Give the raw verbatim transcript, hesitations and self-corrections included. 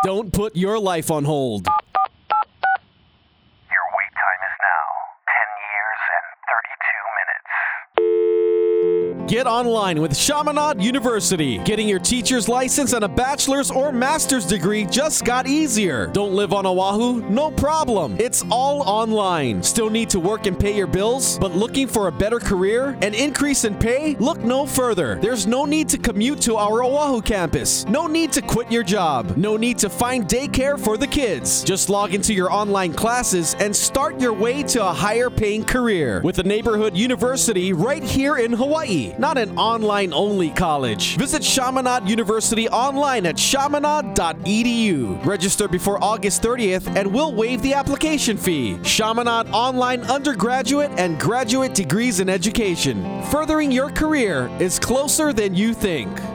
Don't put your life on hold. Your wait time is now ten years and thirty-two minutes. Get online with Chaminade University. Getting your teacher's license and a bachelor's or master's degree just got easier. Don't live on Oahu? No problem. It's all online. Still need to work and pay your bills, but looking for a better career? An increase in pay? Look no further. There's no need to commute to our Oahu campus. No need to quit your job. No need to find daycare for the kids. Just log into your online classes and start your way to a higher paying career with a neighborhood university right here in Hawaii. Not an online-only college. Visit Chaminade University online at chaminade dot e d u. Register before August thirtieth and we'll waive the application fee. Chaminade Online Undergraduate and Graduate Degrees in Education. Furthering your career is closer than you think.